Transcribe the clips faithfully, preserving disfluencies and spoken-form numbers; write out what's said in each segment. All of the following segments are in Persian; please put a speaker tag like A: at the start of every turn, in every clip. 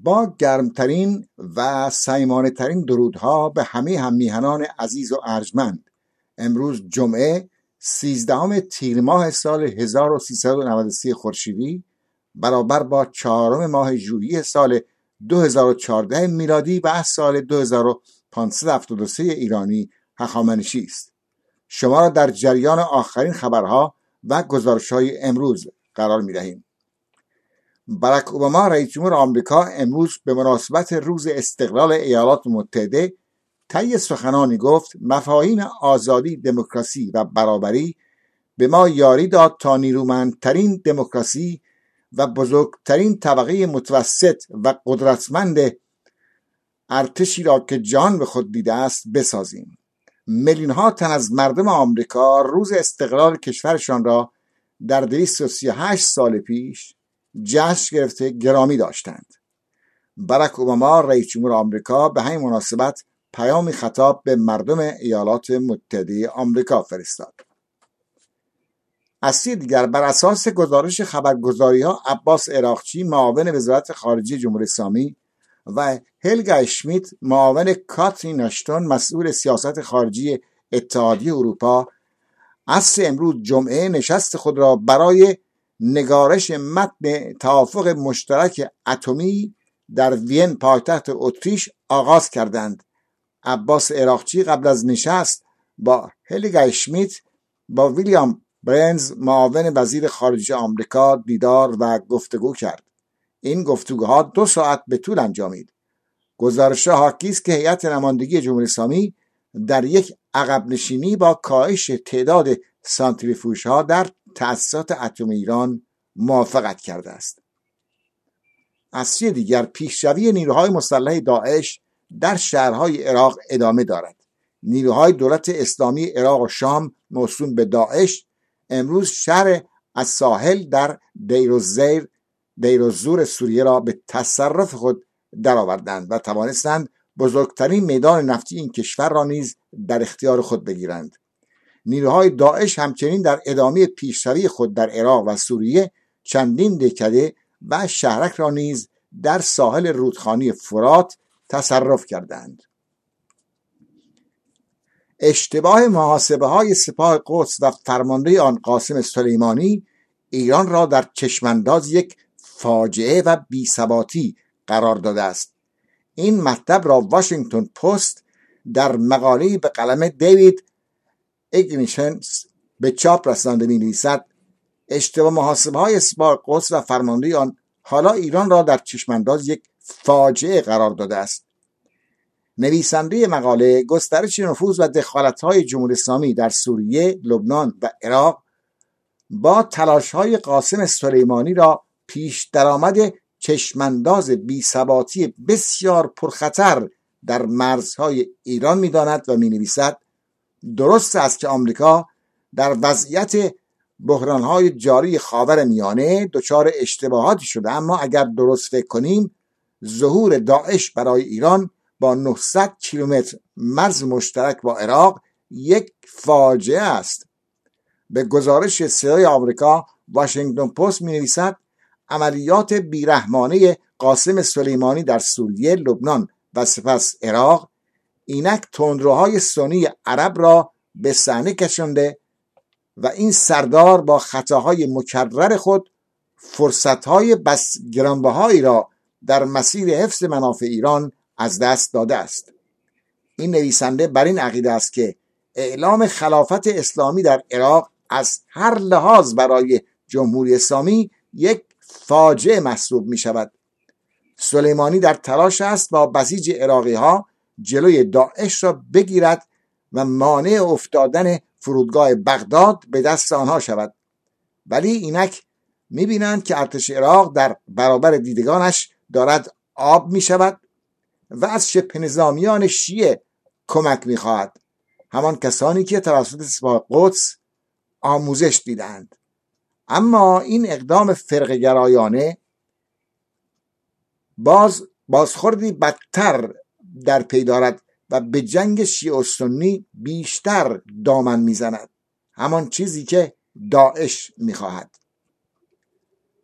A: با گرمترین و صمیمانه ترین درودها به همه هم میهنان عزیز و ارجمند، امروز جمعه سیزدهم تیر ماه سال هزار و سیصد و نود و سه خورشیدی برابر با چهارم ماه ژوئیه سال دو هزار و چهارده میلادی و سال دو هزار و پانصد و هفتاد و سه ایرانی هخامنشی است. شما را در جریان آخرین خبرها و گزارش‌های امروز قرار می‌دهیم. باراک اوباما رئیس جمهور آمریکا امروز به مناسبت روز استقلال ایالات متحده طی سخنانی گفت مفاهیم آزادی، دموکراسی و برابری به ما یاری داد تا نیرومندترین دموکراسی و بزرگترین طبقه متوسط و قدرتمند ارتشی را که جان به خود دیده است بسازیم. میلیون ها تن از مردم آمریکا روز استقلال کشورشان را در دویست و سی و هشت سال پیش جشن گرفته گرامی داشتند. باراک اوباما رئیس جمهور آمریکا به همین مناسبت پیامی خطاب به مردم ایالات متحده آمریکا فرستاد. از سوی دیگر بر اساس گزارش خبرگزاری ها عباس عراقچی معاون وزارت خارجه جمهوری اسلامی و هلگا اشمیت معاون کاترین اشتون مسئول سیاست خارجی اتحادیه اروپا عصر امروز جمعه نشست خود را برای نگارش متن توافق مشترک اتمی در وین پایتخت اتریش آغاز کردند. عباس عراقچی قبل از نشست با هلگا اشمیت با ویلیام برنز معاون وزیر خارجه آمریکا دیدار و گفتگو کرد. این گفتگوها دو ساعت به طول انجامید. گزارش حاکی است که هیئت نمایندگی جمهوری اسلامی در یک عقب نشینی با کاهش تعداد سانتریفوژها در تأسیسات اتمی ایران موافقت کرده است. از سوی دیگر پیشروی نیروهای مسلح داعش در شهرهای عراق ادامه دارد. نیروهای دولت اسلامی عراق و شام موسوم به داعش امروز شهر الساحل در دیرالزور دیرالزور سوریه را به تصرف خود درآوردند و توانستند بزرگترین میدان نفتی این کشور را نیز در اختیار خود بگیرند. نیروهای داعش همچنین در ادامه پیشروی خود در عراق و سوریه چندین دهکده و شهرک را نیز در ساحل رودخانه فرات تصرف کردند. اشتباه محاسبه های سپاه قدس و فرمانده آن قاسم سلیمانی ایران را در چشمانداز یک فاجعه و بی‌ثباتی قرار داده است. این مطلب را واشنگتن پست در مقاله‌ای به قلم دیوید ایگنیشنز به چاپ رسانده می‌نویسد اشتباه محاسبه های سپاه قدس و فرمانده آن حالا ایران را در چشمانداز یک فاجعه قرار داده است. نویسنده مقاله گسترش نفوذ و دخالت‌های جمهوری اسلامی در سوریه، لبنان و عراق با تلاش‌های قاسم سلیمانی را پیش درآمد چشمانداز بی‌ثباتی بسیار پرخطر در مرزهای ایران می‌داند و می‌نویسد درست است که آمریکا در وضعیت بحران‌های جاری خاورمیانه دچار اشتباهاتی شده، اما اگر درست فکر کنیم ظهور داعش برای ایران با نهصد کیلومتر مرز مشترک با عراق یک فاجعه است. به گزارش صدای آمریکا واشنگتن پست می‌نویسد عملیات بیرحمانه قاسم سلیمانی در سوریه، لبنان و سپس عراق اینک تندروهای سنی عرب را به صحنه کشانده و این سردار با خطاهای مکرر خود فرصتهای بس گرانبهایی را در مسیر حفظ منافع ایران از دست داده است. این نویسنده بر این عقیده است که اعلام خلافت اسلامی در عراق از هر لحاظ برای جمهوری اسلامی یک فاجعه محسوب می شود. سلیمانی در تلاش است با بسیج عراقی ها جلوی داعش را بگیرد و مانع افتادن فرودگاه بغداد به دست آنها شود، ولی اینک می بینند که ارتش عراق در برابر دیدگانش دارد آب می شود و از شبه نظامیان شیعه کمک می خواهد، همان کسانی که توسط سپاه قدس آموزش دیدند. اما این اقدام فرقه گرایانه باز بازخوردی بدتر در پی دارد و به جنگ شیعه و سنی بیشتر دامن میزند، همان چیزی که داعش میخواهد.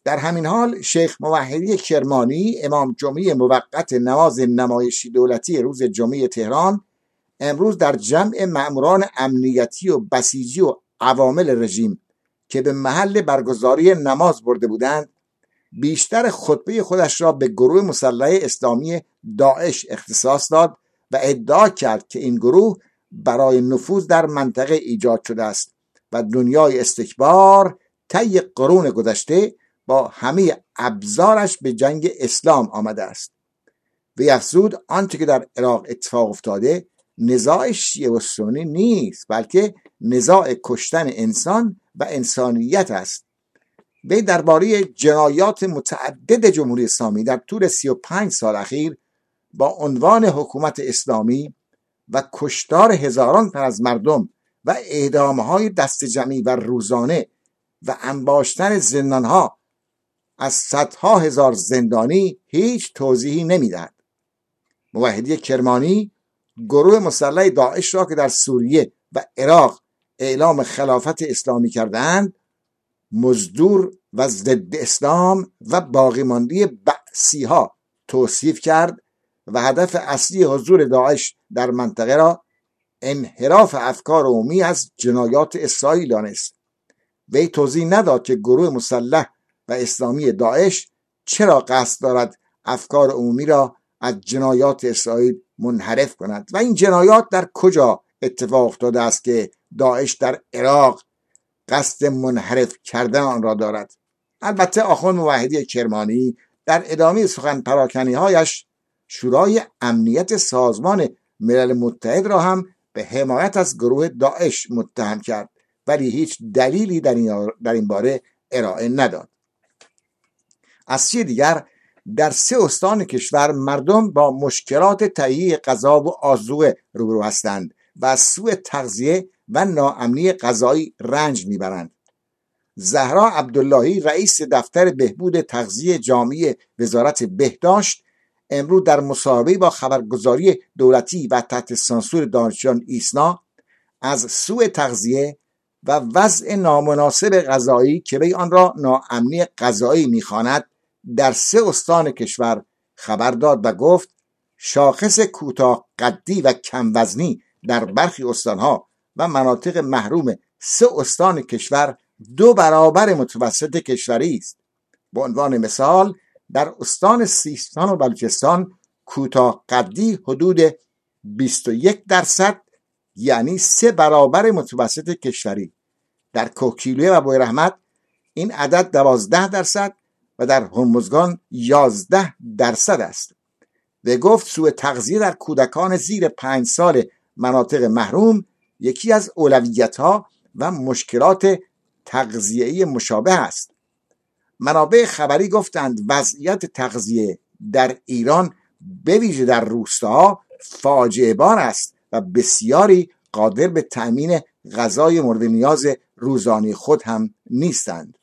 A: در همین حال شیخ موحدی کرمانی، امام جمعه موقت نماز نمایشی دولتی روز جمعه تهران، امروز در جمع مأموران امنیتی و بسیجی و عوامل رژیم که به محل برگزاری نماز برده بودند، بیشتر خطبه خودش را به گروه مسلح اسلامی داعش اختصاص داد و ادعا کرد که این گروه برای نفوذ در منطقه ایجاد شده است و دنیای استکبار طی قرون گذشته با همه ابزارش به جنگ اسلام آمده است. وی افزود آنچه که در عراق اتفاق افتاده نزاع شیعه و سنی نیست، بلکه نزاع کشتن انسان و انسانیت است. وی درباره جنایات متعدد جمهوری اسلامی در طول سی و پنج سال اخیر با عنوان حکومت اسلامی و کشتار هزاران تن از مردم و اعدامهای دست جمعی و روزانه و انباشتن زندانها از صدها هزار زندانی هیچ توضیحی نمیدهد. موحدی کرمانی گروه مسلح داعش را که در سوریه و عراق اعلام خلافت اسلامی کردند مزدور و ضد اسلام و باقی مانده بعثی ها توصیف کرد و هدف اصلی حضور داعش در منطقه را انحراف افکار عمومی از جنایات اسرائیل دانست. وی توضیح نداد که گروه مسلح و اسلامی داعش چرا قصد دارد افکار عمومی را از جنایات اسرائیل منحرف کند و این جنایات در کجا اتفاق افتاده است که داعش در عراق قصد منحرف کردن آن را دارد. البته آخوند موحدی کرمانی در ادامه سخن پراکنی هایش شورای امنیت سازمان ملل متحد را هم به حمایت از گروه داعش متهم کرد، ولی هیچ دلیلی در این, در این باره ارائه نداد. از سوی دیگر در سه استان کشور مردم با مشکلات تهیه غذا و آذوقه روبرو هستند و از سوء تغذیه و ناامنی غذایی رنج میبرند. زهرا عبداللهی رئیس دفتر بهبود تغذیه جامعه وزارت بهداشت امروز در مصاحبه با خبرگزاری دولتی و تحت سانسور دانشجویان ایسنا از سوء تغذیه و وضع نامناسب غذایی که وی آن را ناامنی غذایی می‌خواند در سه استان کشور خبر داد و گفت شاخص کوتاه قدی و کم وزنی در برخی استانها و مناطق محروم سه استان کشور دو برابر متوسط کشوری است. به عنوان مثال در استان سیستان و بلوچستان کوتاه قدی حدود بیست و یک درصد، یعنی سه برابر متوسط کشوری. در کوکیلویه و بویرحمت این عدد دوازده درصد و در هرمزگان یازده درصد است. و گفت سوء تغذیه در کودکان زیر پنج سال مناطق محروم یکی از اولویت‌ها و مشکلات تغذیه‌ای مشابه است. منابع خبری گفتند وضعیت تغذیه در ایران به ویژه در روستاها فاجعه بار است و بسیاری قادر به تأمین غذای مورد نیاز روزانه خود هم نیستند.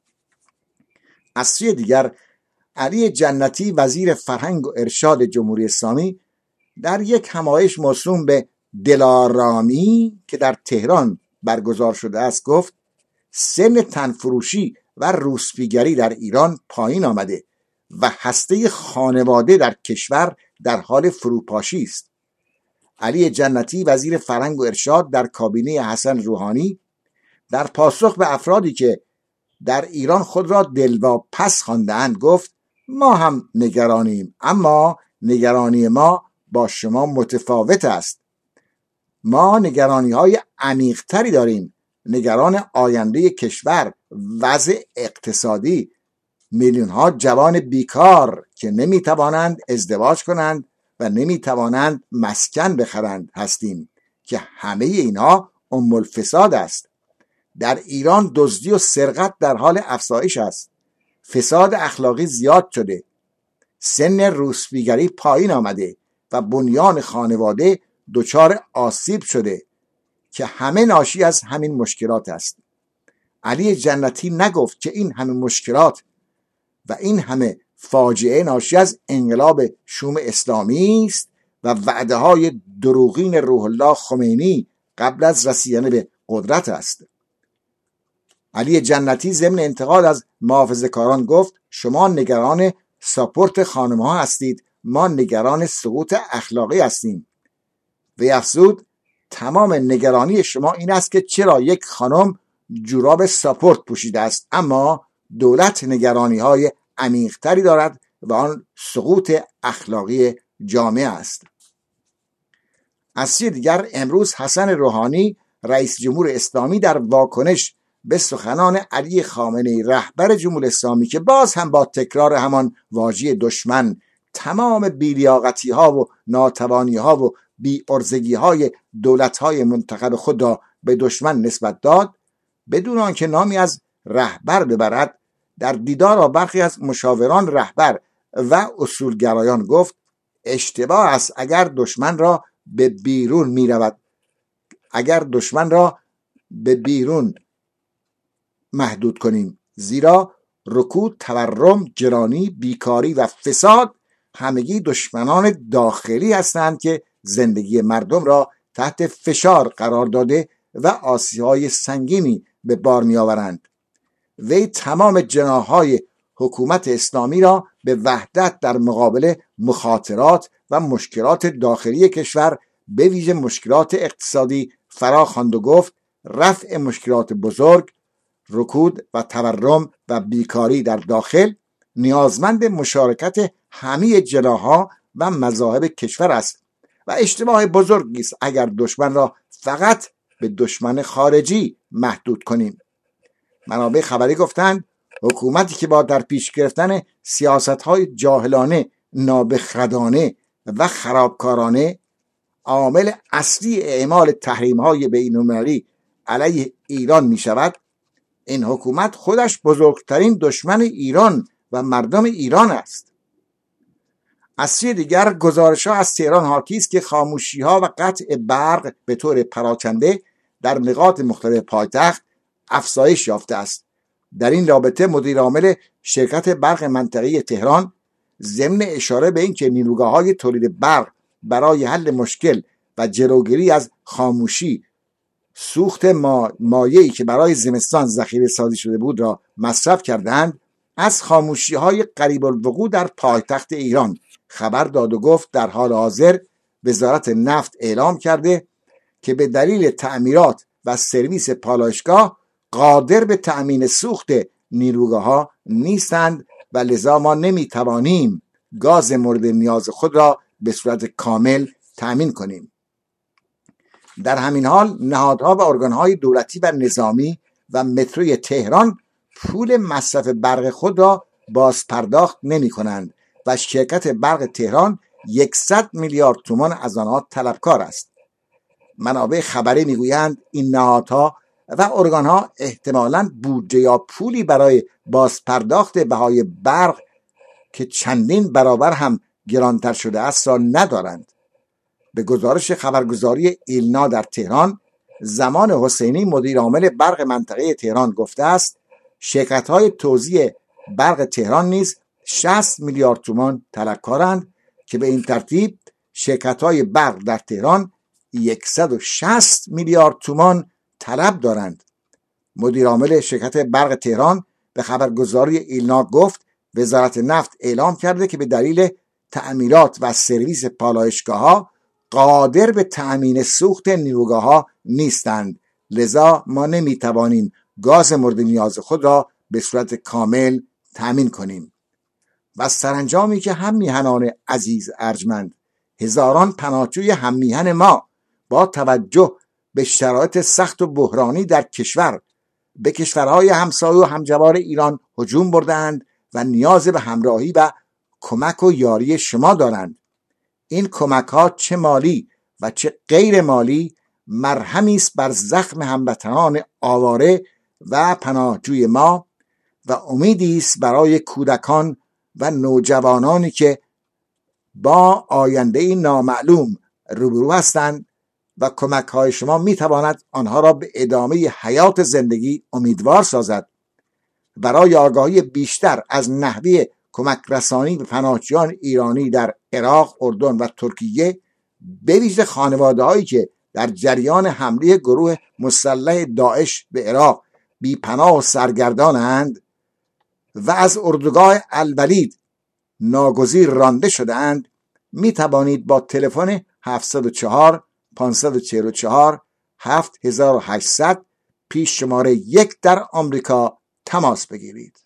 A: از سوی دیگر علی جنتی وزیر فرهنگ و ارشاد جمهوری اسلامی در یک همایش موسوم به دلارامی که در تهران برگزار شده است گفت سن تنفروشی و روسپیگری در ایران پایین آمده و هسته خانواده در کشور در حال فروپاشی است. علی جنتی وزیر فرهنگ و ارشاد در کابینه حسن روحانی در پاسخ به افرادی که در ایران خود را دلواپس خوانده‌اند گفت ما هم نگرانیم، اما نگرانی ما با شما متفاوت است. ما نگرانی های عمیق تری داریم، نگران آینده کشور، وضع اقتصادی، میلیون ها جوان بیکار که نمی توانند ازدواج کنند و نمی توانند مسکن بخرند هستیم که همه اینها ام الفساد است. در ایران دزدی و سرقت در حال افزایش است. فساد اخلاقی زیاد شده. سن روسپیگری پایین آمده و بنیان خانواده دچار آسیب شده که همه ناشی از همین مشکلات است. علی جنتی نگفت که این همه مشکلات و این همه فاجعه ناشی از انقلاب شوم اسلامی است و وعده های دروغین روح الله خمینی قبل از رسیدن به قدرت است. علی جنتی ضمن انتقاد از محافظه‌کاران گفت شما نگران ساپورت خانم ها هستید، ما نگران سقوط اخلاقی هستیم. وی افزود تمام نگرانی شما این است که چرا یک خانم جوراب ساپورت پوشیده است، اما دولت نگرانی های عمیق‌تری دارد و آن سقوط اخلاقی جامعه است. از سوی دیگر امروز حسن روحانی رئیس جمهور اسلامی در واکنش به سخنان علی خامنه‌ای رهبر جمهوری اسلامی که باز هم با تکرار همان واژه دشمن تمام بی‌لیاقتی ها و ناتوانی ها و بی‌عرضگی های دولت های منتخب خود را به دشمن نسبت داد، بدون آنکه نامی از رهبر ببرد در دیدار با برخی از مشاوران رهبر و اصولگرایان گفت اشتباه است اگر دشمن را به بیرون می رود اگر دشمن را به بیرون محدود کنیم، زیرا رکود، تورم، گرانی، بیکاری و فساد همگی دشمنان داخلی هستند که زندگی مردم را تحت فشار قرار داده و آسیب‌های سنگینی به بار می‌آورند. وی تمام جناح‌های حکومت اسلامی را به وحدت در مقابل مخاطرات و مشکلات داخلی کشور به ویژه مشکلات اقتصادی فرا خواند و گفت رفع مشکلات بزرگ، رکود و تورم و بیکاری در داخل نیازمند مشارکت همه جناح‌ها و مذاهب کشور است و اشتباه بزرگی است اگر دشمن را فقط به دشمن خارجی محدود کنیم. منابع خبری گفتند حکومتی که با در پیش گرفتن سیاست‌های جاهلانه، نابخردانه و خرابکارانه عامل اصلی اعمال تحریم‌های بین‌المللی علیه ایران می‌شود، این حکومت خودش بزرگترین دشمن ایران و مردم ایران است. از سوی دیگر گزارش‌ها از تهران حاکی است که خاموشی‌ها و قطع برق به طور پراکنده در نقاط مختلف پایتخت افزایش یافته است. در این رابطه مدیر عامل شرکت برق منطقه‌ای تهران ضمن اشاره به اینکه نیروگاه‌های تولید برق برای حل مشکل و جلوگیری از خاموشی سوخت ما... مایعی که برای زمستان ذخیره سازی شده بود را مصرف کردند، از خاموشی‌های قریب الوقوع در پایتخت ایران خبر داد و گفت در حال حاضر وزارت نفت اعلام کرده که به دلیل تعمیرات و سرویس پالایشگاه قادر به تأمین سوخت نیروگاه‌ها نیستند و لذا ما نمی‌توانیم گاز مورد نیاز خود را به صورت کامل تأمین کنیم. در همین حال نهادها و ارگان‌های دولتی و نظامی و متروی تهران پول مصرف برق خود را باز پرداخت نمی کنند و شرکت برق تهران صد میلیارد تومان از آنها طلبکار است. منابع خبری میگویند این نهادها و ارگان‌ها احتمالاً بودجه یا پولی برای باز پرداخت بهای برق که چندین برابر هم گرانتر شده است را ندارند. به گزارش خبرگزاری ایلنا در تهران، زمان حسینی مدیر عامل برق منطقه تهران گفته است شرکت‌های توزیع برق تهران نیز شصت میلیارد تومان طلبکارند که به این ترتیب شرکت‌های برق در تهران صد و شصت میلیارد تومان طلب دارند. مدیر عامل شرکت برق تهران به خبرگزاری ایلنا گفت وزارت نفت اعلام کرده که به دلیل تعمیرات و سرویس پالایشگاه‌ها قادر به تأمین سوخت نیروگاه‌ها نیستند، لذا ما نمی‌توانیم گاز مورد نیاز خود را به صورت کامل تأمین کنیم. و سرانجامی که هم میهنان عزیز ارجمند، هزاران پناهجوی هم میهن ما با توجه به شرایط سخت و بحرانی در کشور به کشورهای همسایه و همجوار ایران هجوم بردند و نیاز به همراهی و کمک و یاری شما دارند. این کمک ها چه مالی و چه غیر مالی مرهمی است بر زخم هموطنان آواره و پناهجوی ما و امیدی است برای کودکان و نوجوانانی که با آینده نامعلوم روبرو هستند و کمک های شما می تواند آنها را به ادامه حیات زندگی امیدوار سازد. برای آگاهی بیشتر از نحوه کمک رسانی به پناهجویان ایرانی در عراق، اردن و ترکیه، به ویژه خانواده هایی که در جریان حمله گروه مسلح داعش به عراق بیپناه و سرگردانند و از اردوگاه الولید ناگزیر رانده شدند، می توانید با تلفن هفت صفر چهار پنج چهار چهار هفت هشت صفر صفر پیش شماره یک در آمریکا تماس بگیرید.